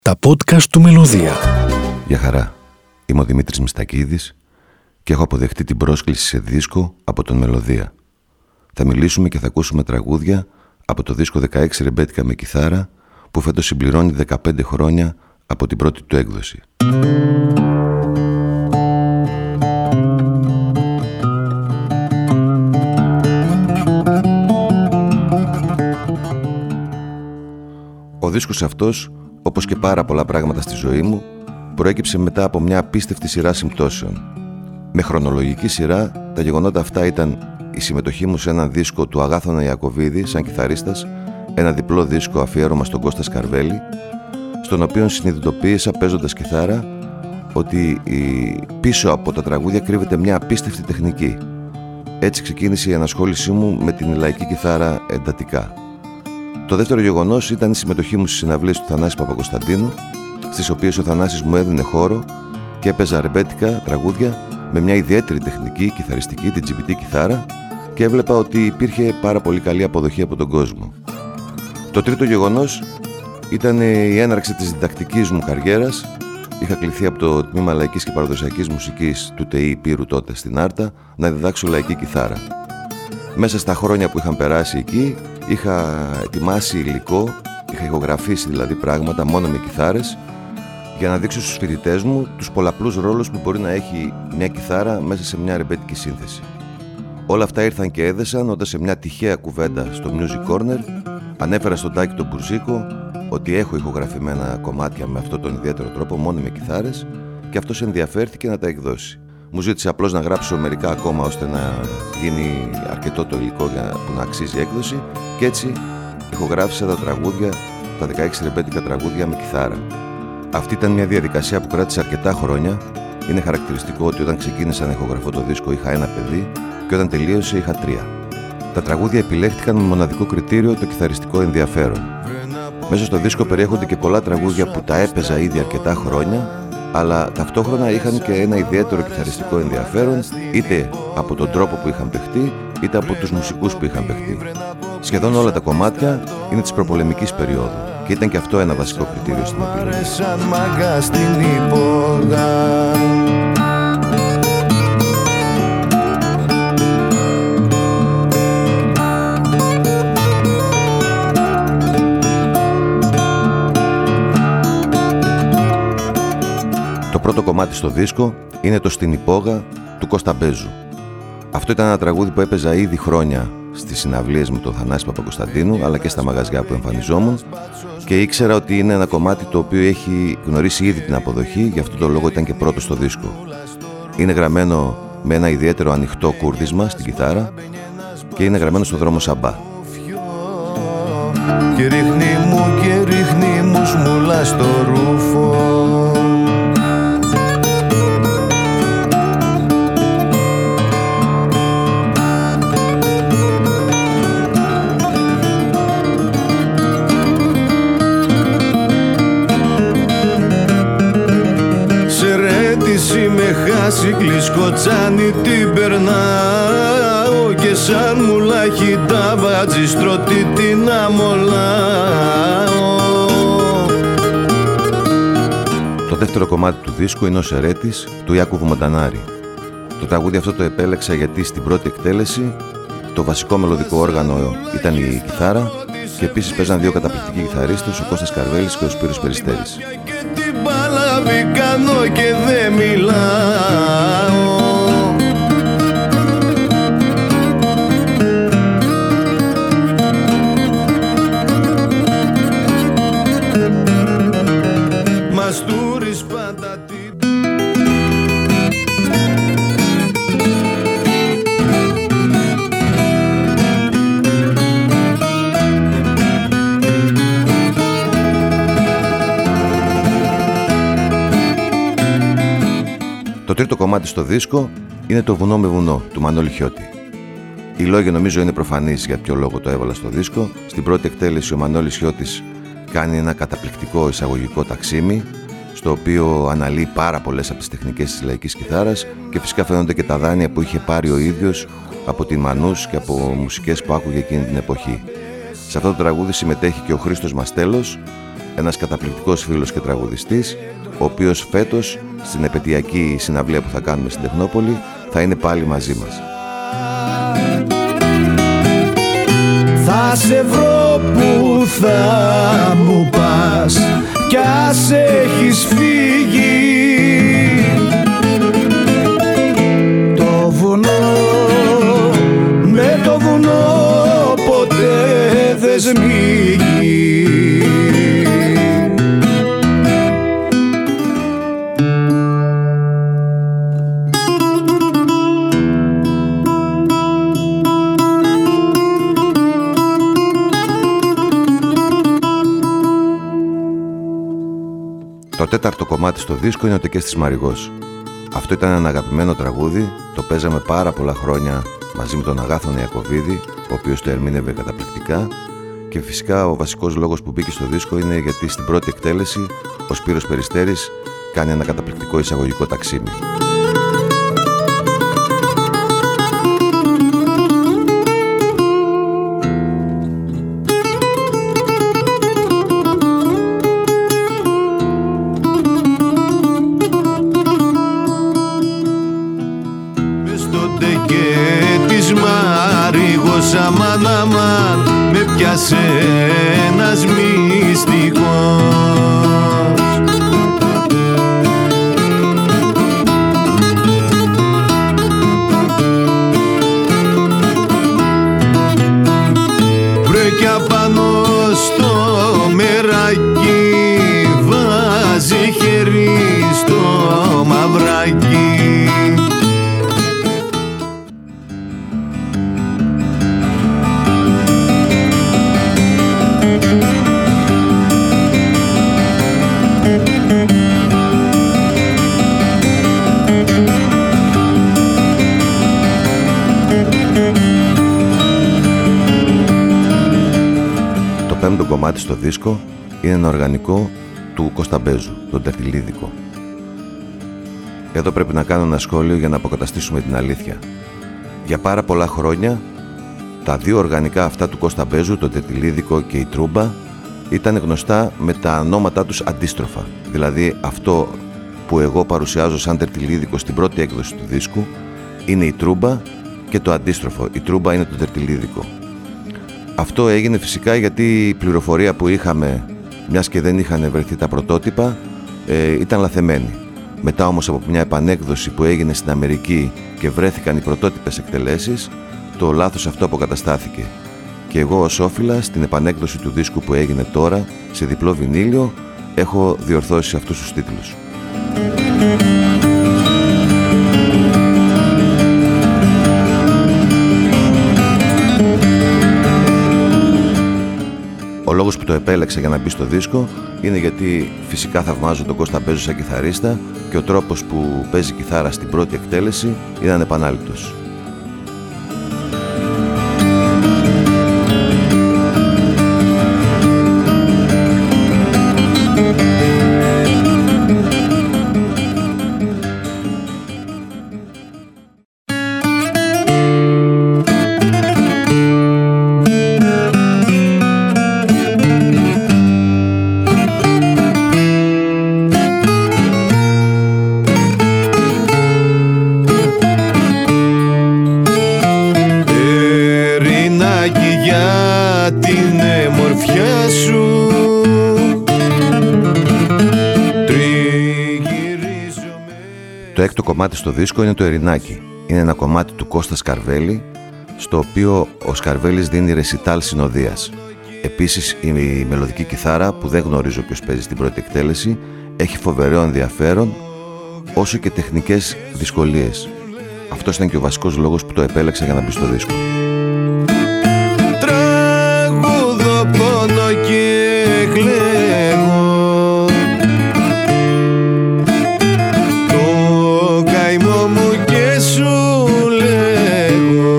Τα podcast του Μελωδία. Γεια χαρά, είμαι ο Δημήτρης Μιστακίδης και έχω αποδεχτεί την πρόσκληση σε δίσκο από τον Μελωδία. Θα μιλήσουμε και θα ακούσουμε τραγούδια από το δίσκο 16 ρεμπέτικα με κιθάρα που φέτος συμπληρώνει 15 χρόνια από την πρώτη του έκδοση. Ο δίσκος αυτός, όπως και πάρα πολλά πράγματα στη ζωή μου, προέκυψε μετά από μια απίστευτη σειρά συμπτώσεων. Με χρονολογική σειρά, τα γεγονότα αυτά ήταν η συμμετοχή μου σε έναν δίσκο του Αγάθωνα Ιακωβίδη σαν κιθαρίστας, ένα διπλό δίσκο αφιέρωμα στον Κώστα Σκαρβέλη, στον οποίο συνειδητοποίησα παίζοντας κιθάρα ότι πίσω από τα τραγούδια κρύβεται μια απίστευτη τεχνική. Έτσι ξεκίνησε η ενασχόλησή μου με την λαϊκή κιθάρα εντατικά. Το δεύτερο γεγονός ήταν η συμμετοχή μου στις συναυλίες του Θανάση Παπακοσταντίνου, στις οποίες ο Θανάσης μου έδινε χώρο και έπαιζα ρεμπέτικα τραγούδια με μια ιδιαίτερη τεχνική, κιθαριστική, την GBT κιθάρα, και έβλεπα ότι υπήρχε πάρα πολύ καλή αποδοχή από τον κόσμο. Το τρίτο γεγονός ήταν η έναρξη της διδακτικής μου καριέρας. Είχα κληθεί από το Τμήμα Λαϊκής και Παραδοσιακής Μουσικής του ΤΕΗ Πύρου τότε στην Άρτα να διδάξω λαϊκή κιθάρα. Μέσα στα χρόνια που είχαν περάσει εκεί, είχα ετοιμάσει υλικό, είχα ηχογραφήσει δηλαδή πράγματα μόνο με κιθάρες, για να δείξω στους φοιτητές μου τους πολλαπλούς ρόλους που μπορεί να έχει μια κιθάρα μέσα σε μια ρεμπέτικη σύνθεση. Όλα αυτά ήρθαν και έδεσαν όταν σε μια τυχαία κουβέντα στο Music Corner ανέφερα στον Τάκη τον Μπουρζίκο ότι έχω ηχογραφημένα κομμάτια με αυτόν τον ιδιαίτερο τρόπο, μόνο με κιθάρες, και αυτός ενδιαφέρθηκε να τα εκδώσει. Μου ζήτησε απλώς να γράψω μερικά ακόμα ώστε να γίνει αρκετό το υλικό που να αξίζει έκδοση, και έτσι ηχογράφησα τα τραγούδια, τα 16 ρεμπέτικα τραγούδια με κιθάρα. Αυτή ήταν μια διαδικασία που κράτησε αρκετά χρόνια. Είναι χαρακτηριστικό ότι όταν ξεκίνησα να ηχογραφώ το δίσκο είχα ένα παιδί και όταν τελείωσε είχα 3. Τα τραγούδια επιλέχθηκαν με μοναδικό κριτήριο το κιθαριστικό ενδιαφέρον. Μέσα στο δίσκο περιέχονται και πολλά τραγούδια που τα έπαιζα ήδη αρκετά χρόνια, αλλά ταυτόχρονα είχαν και ένα ιδιαίτερο κιθαριστικό ενδιαφέρον, είτε από τον τρόπο που είχαν παιχτεί, είτε από τους μουσικούς που είχαν παιχτεί. Σχεδόν όλα τα κομμάτια είναι της προπολεμικής περίοδου και ήταν και αυτό ένα βασικό κριτήριο στην επιλογή. Το πρώτο κομμάτι στο δίσκο είναι το «Στην Υπόγα» του Κώστα Μπέζου. Αυτό ήταν ένα τραγούδι που έπαιζα ήδη χρόνια στις συναυλίες με τον Θανάση Παπακοσταντίνου, αλλά και στα μαγαζιά που εμφανιζόμουν, και ήξερα ότι είναι ένα κομμάτι το οποίο έχει γνωρίσει ήδη την αποδοχή, γι' αυτό το λόγο ήταν και πρώτο στο δίσκο. Είναι γραμμένο με ένα ιδιαίτερο ανοιχτό κούρδισμα στην κιθάρα και είναι γραμμένο στο δρόμο Σαμπά. Και ρίχνει μου σμούλα στο ρούφο. Κλισκοτσάνι την περνάω και σαν μουλάχι τα βάτζι στρωτή την αμολάω. Το δεύτερο κομμάτι του δίσκου είναι ο Σερέτης του Ιάκωβου Μοντανάρη. Το τραγούδι αυτό το επέλεξα γιατί στην πρώτη εκτέλεση το βασικό μελωδικό όργανο ήταν η κιθάρα και επίσης παίζαν δύο καταπληκτικοί κιθαρίστες, ο Κώστας Καρβέλης και ο Σπύρος Περιστέρης. Κάνω και δεν μιλάω. Μαστούρις πάντα την... Το τρίτο κομμάτι στο δίσκο είναι το «Βουνό με βουνό» του Μανώλη Χιώτη. Οι λόγοι νομίζω είναι προφανείς για ποιο λόγο το έβαλα στο δίσκο. Στην πρώτη εκτέλεση ο Μανώλης Χιώτης κάνει ένα καταπληκτικό εισαγωγικό ταξίμι, στο οποίο αναλύει πάρα πολλές από τις τεχνικές της λαϊκής κιθάρας και φυσικά φαίνονται και τα δάνεια που είχε πάρει ο ίδιος από την Μανούς και από μουσικές που άκουγε εκείνη την εποχή. Σε αυτό το τραγούδι συμμετέχει και ο Χρήστος Μαστέλος, ένας καταπληκτικός φίλος και τραγουδιστής, ο οποίος φέτος στην επετειακή συναυλία που θα κάνουμε στην Τεχνόπολη θα είναι πάλι μαζί μας. Θα σε βρω που θα μου πας κι ας έχεις φύγει, το βουνό με το βουνό ποτέ δεν σμίγει. Το τέταρτο κομμάτι στο δίσκο είναι ο Τεκές της Μαριγός. Αυτό ήταν ένα αγαπημένο τραγούδι, το παίζαμε πάρα πολλά χρόνια μαζί με τον Αγάθωνα Ιακωβίδη, ο οποίος το ερμήνευε καταπληκτικά, και φυσικά ο βασικός λόγος που μπήκε στο δίσκο είναι γιατί στην πρώτη εκτέλεση ο Σπύρος Περιστέρης κάνει ένα καταπληκτικό εισαγωγικό ταξίμι. Αμάν, αμάν, με πιάσε ένας μυστικός. Βρε κι απάνω στο μεράκι βάζει χέρι στο μαυράκι. Το πέμπτο κομμάτι στο δίσκο είναι ένα οργανικό του Κώστα Μπέζου, τον Τερτιλίδικο. Εδώ πρέπει να κάνω ένα σχόλιο για να αποκαταστήσουμε την αλήθεια. Για πάρα πολλά χρόνια τα δύο οργανικά αυτά του Κώστα Μπέζου, το Τερτιλίδικο και η Τρούμπα, ήταν γνωστά με τα ονόματά τους αντίστροφα. Δηλαδή αυτό που εγώ παρουσιάζω σαν Τερτιλίδικο στην πρώτη έκδοση του δίσκου είναι η Τρούμπα και το αντίστροφο. Η Τρούμπα είναι το Τερτιλίδικο. Αυτό έγινε φυσικά γιατί η πληροφορία που είχαμε, μιας και δεν είχαν βρεθεί τα πρωτότυπα, ήταν λαθεμένη. Μετά όμως από μια επανέκδοση που έγινε στην Αμερική και βρέθηκαν οι πρωτότυπες εκτελέσεις, το λάθος αυτό αποκαταστάθηκε. Και εγώ ως όφιλα στην επανέκδοση του δίσκου που έγινε τώρα σε διπλό βινίλιο έχω διορθώσει αυτούς τους τίτλους. Ο λόγος που το επέλεξα για να μπει στο δίσκο είναι γιατί φυσικά θαυμάζω τον Κώστα Μπέζο σαν κιθαρίστα και ο τρόπος που παίζει κιθάρα στην πρώτη εκτέλεση είναι ανεπανάληπτος. Το έκτο κομμάτι στο δίσκο είναι το Ερινάκι. Είναι ένα κομμάτι του Κώστα Σκαρβέλη, στο οποίο ο Σκαρβέλης δίνει ρεσιτάλ συνοδείας. Επίσης η μελωδική κιθάρα, που δεν γνωρίζω ποιος παίζει στην πρώτη εκτέλεση, έχει φοβερό ενδιαφέρον, όσο και τεχνικές δυσκολίες. Αυτός ήταν και ο βασικός λόγος που το επέλεξα για να μπει στο δίσκο. Τραγούδο πόνο και κλαίγω, το καημό μου και σου λέγω.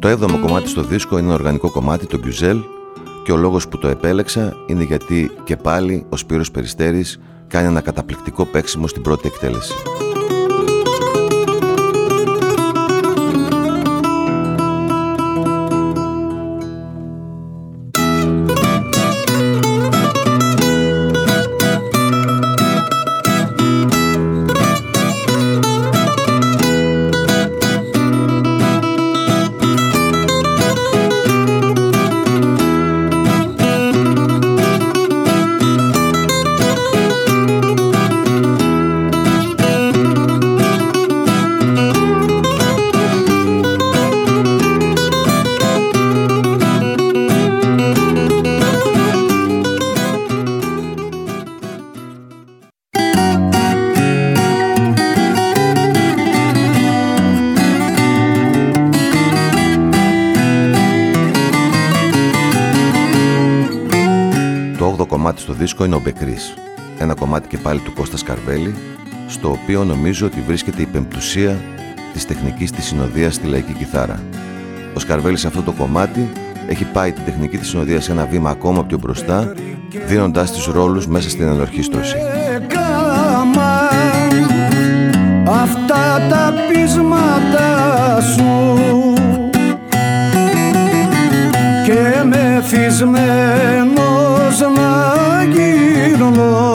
Το 7ο κομμάτι στο δίσκο είναι ένα οργανικό κομμάτι, το Γκιουζέλ, και ο λόγος που το επέλεξα είναι γιατί και πάλι ο Σπύρος Περιστέρης κάνει ένα καταπληκτικό παίξιμο στην πρώτη εκτέλεση. Στο δίσκο είναι ο Μπεκρής, ένα κομμάτι και πάλι του Κώστα Σκαρβέλη, στο οποίο νομίζω ότι βρίσκεται η πεμπτουσία της τεχνικής της συνοδείας στη λαϊκή κιθάρα. Ο Σκαρβέλης σε αυτό το κομμάτι έχει πάει την τεχνική της συνοδείας σε ένα βήμα ακόμα πιο μπροστά, δίνοντάς τους ρόλους μέσα στην ενορχήστρωση. Αυτά τα πείσματα σου και μεθυσμένος να γυρνώ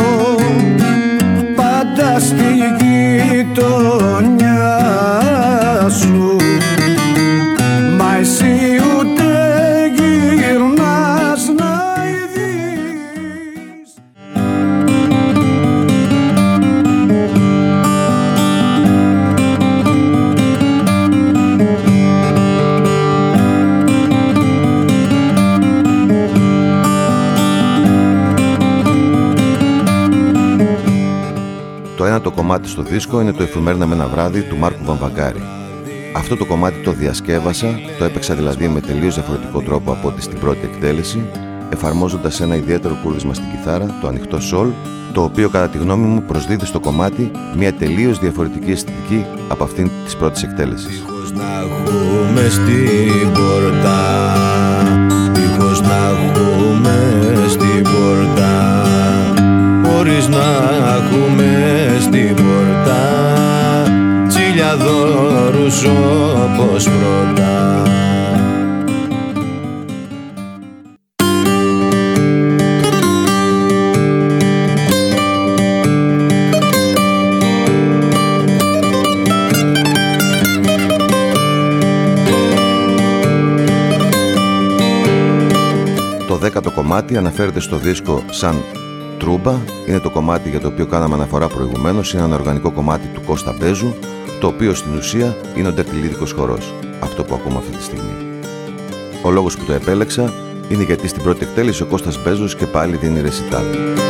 πάντα στη γειτονιά σου, μα εσύ ούτε γυρνάς να ειδείς. Το ένατο κομμάτι στο δίσκο είναι το «Εφημέρνα με ένα βράδυ» του Μάρκου Βαμβακάρη. Αυτό το κομμάτι το διασκεύασα, το έπαιξα δηλαδή με τελείως διαφορετικό τρόπο από ό,τι στην πρώτη εκτέλεση, εφαρμόζοντας ένα ιδιαίτερο κούρδισμα στην κιθάρα, το ανοιχτό σολ, το οποίο κατά τη γνώμη μου προσδίδει στο κομμάτι μια τελείως διαφορετική αισθητική από αυτήν της πρώτης εκτέλεσης. Δίχως να έχουμε στην πόρτα, δίχως να έχουμε στην πόρτα, χωρίς να έχουμε στην πόρτα τσιλιαδόρους όπως πρώτα. Το 10ο κομμάτι αναφέρεται στο δίσκο σαν Τρούμπα, είναι το κομμάτι για το οποίο κάναμε αναφορά προηγουμένως, είναι ένα οργανικό κομμάτι του Κώστα Μπέζου, το οποίο στην ουσία είναι ο ντερτιλίδικος χορός, αυτό που ακούμε αυτή τη στιγμή. Ο λόγος που το επέλεξα είναι γιατί στην πρώτη εκτέλεση ο Κώστας Μπέζος και πάλι δίνει ρεσιτάλ.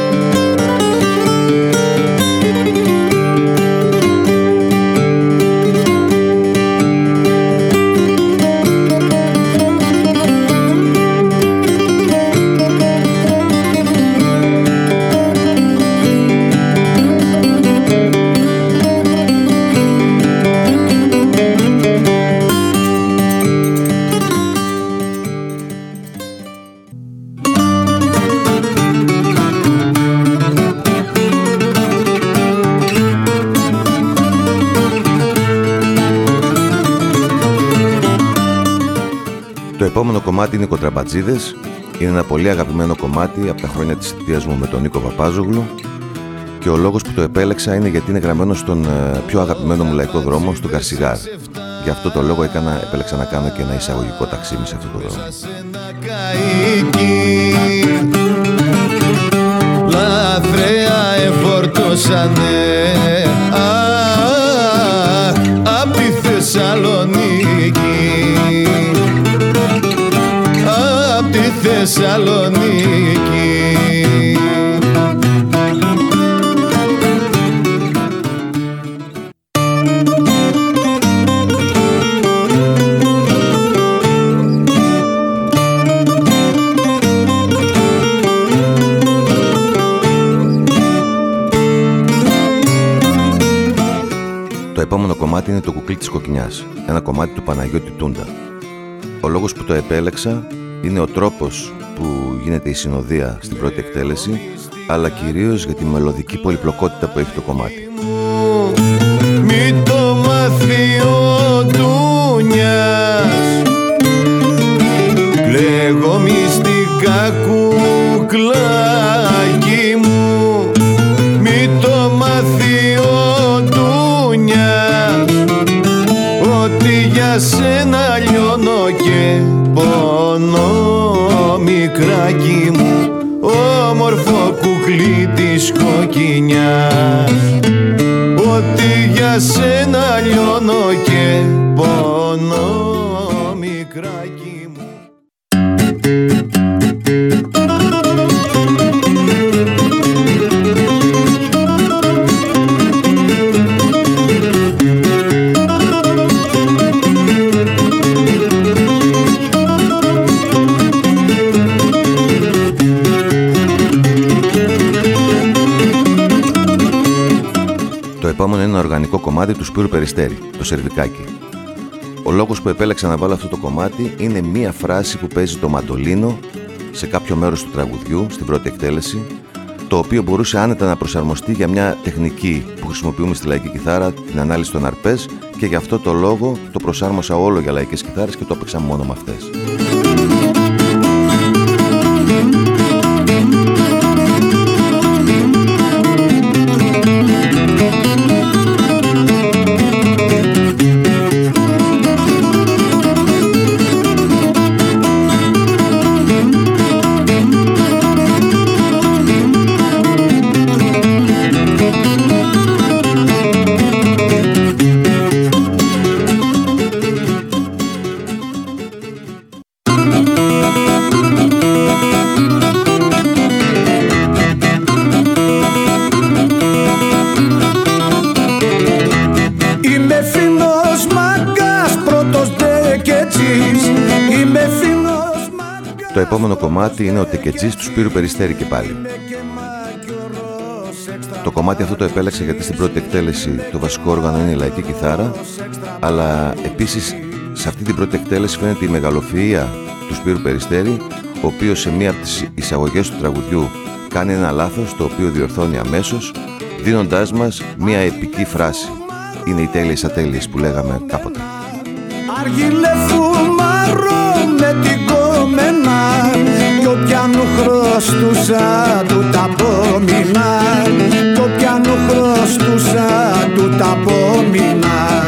Το επόμενο κομμάτι είναι οι Κοντραμπατζίδες. Είναι ένα πολύ αγαπημένο κομμάτι από τα χρόνια της θητείας μου με τον Νίκο Παπάζογλου και ο λόγος που το επέλεξα είναι γιατί είναι γραμμένο στον πιο αγαπημένο μου λαϊκό δρόμο, στον Καρσιγάρ. Γι' αυτό το λόγο επέλεξα να κάνω και ένα εισαγωγικό ταξίμι σε αυτό το δρόμο. Λαθρέα εφορτώσανε απ' τη Θεσσαλονίκη, απ' τη Θεσσαλονίκη. Το επόμενο κομμάτι είναι το Κουκλί της Κοκκινιάς, ένα κομμάτι του Παναγιώτη Τούντα. Ο λόγος που το επέλεξα είναι ο τρόπος που γίνεται η συνοδεία στην πρώτη εκτέλεση, αλλά κυρίως για τη μελωδική πολυπλοκότητα που έχει το κομμάτι. Μη το μάθει ο Ντούνιας, λέγω μυστικά κουκλάκι μου. Μη το μάθει ο Ντούνιας, ότι για σένα λιώνω και πονώ, μικράκι μου, όμορφο κουκλί της κοκκινιάς. Ότι για σένα λιώνω και πονώ, μικράκι μου. Το επόμενο είναι ένα οργανικό κομμάτι του Σπύρου Περιστέρη, το Σερβικάκι. Ο λόγος που επέλεξα να βάλω αυτό το κομμάτι είναι μία φράση που παίζει το μαντολίνο σε κάποιο μέρος του τραγουδιού, στην πρώτη εκτέλεση, το οποίο μπορούσε άνετα να προσαρμοστεί για μια τεχνική που χρησιμοποιούμε στη λαϊκή κιθάρα, την ανάλυση των αρπές, και γι' αυτό το λόγο το προσάρμοσα όλο για λαϊκές κιθάρες και το έπαιξα μόνο με αυτές. Το επόμενο κομμάτι είναι ο Τεκετζής του Σπύρου Περιστέρη και πάλι. Το κομμάτι αυτό το επέλεξα γιατί στην πρώτη εκτέλεση το βασικό όργανο είναι η λαϊκή κιθάρα, αλλά επίσης σε αυτή την πρώτη εκτέλεση φαίνεται η μεγαλοφυΐα του Σπύρου Περιστέρη, ο οποίος σε μία από τις εισαγωγές του τραγουδιού κάνει ένα λάθος, το οποίο διορθώνει αμέσως, δίνοντάς μας μία επική φράση. Είναι οι τέλειες ατέλειες που λέγαμε κάποτε. Άργιλε φουμαρώ με την κομμένα, κι όποιανού χρωστούσα του τα απόμεινα, κι όποιανού χρωστούσα του τα απόμεινα.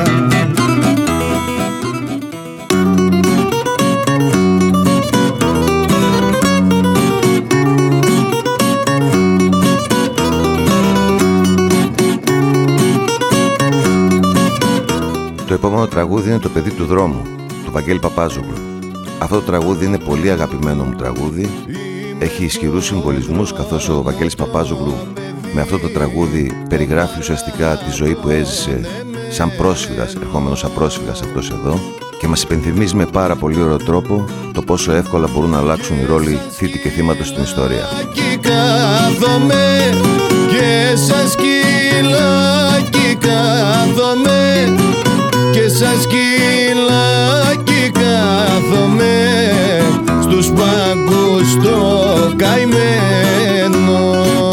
Το επόμενο τραγούδι είναι το παιδί του δρόμου, του Βαγγέλη Παπάζογλου. Αυτό το τραγούδι είναι πολύ αγαπημένο μου τραγούδι. Έχει ισχυρούς συμβολισμούς, καθώς ο Βαγγέλης Παπάζογλου με αυτό το τραγούδι περιγράφει ουσιαστικά τη ζωή που έζησε σαν πρόσφυγας, ερχόμενος σαν πρόσφυγας αυτός εδώ, και μας υπενθυμίζει με πάρα πολύ ωραίο τρόπο το πόσο εύκολα μπορούν να αλλάξουν οι ρόλοι θήτη και θύματος στην ιστορία. Κάθομαι και σαν σκυλάκι κάθομαι, και σαν σκυλάκι κάθομαι στους πάγκους το καημένο.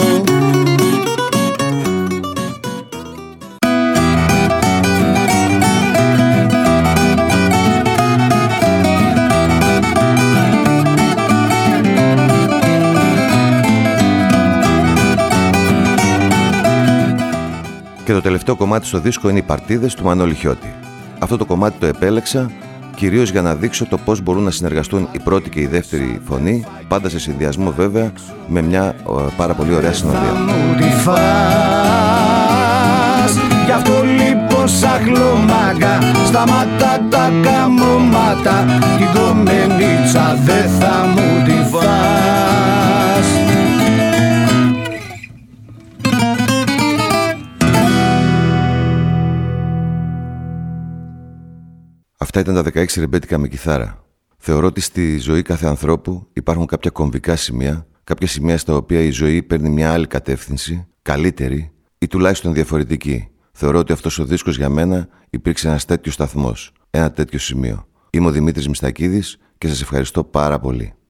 Και το τελευταίο κομμάτι στο δίσκο είναι οι Παρτίδες του Μανώλη Χιώτη. Αυτό το κομμάτι το επέλεξα κυρίως για να δείξω το πώς μπορούν να συνεργαστούν η πρώτη και η δεύτερη φωνή, πάντα σε συνδυασμό βέβαια με μια πάρα πολύ ωραία συνοδεία. Γι' αυτό λοιπόν σαν χλωμάγκα, σταματά τα καμώματα, την κομμενίτσα δε θα μου τη φας. Αυτά ήταν τα 16 ρεμπέτικα με κιθάρα. Θεωρώ ότι στη ζωή κάθε ανθρώπου υπάρχουν κάποια κομβικά σημεία, κάποια σημεία στα οποία η ζωή παίρνει μια άλλη κατεύθυνση, καλύτερη ή τουλάχιστον διαφορετική. Θεωρώ ότι αυτός ο δίσκος για μένα υπήρξε ένας τέτοιος σταθμός, ένα τέτοιο σημείο. Είμαι ο Δημήτρης Μιστακίδης και σας ευχαριστώ πάρα πολύ.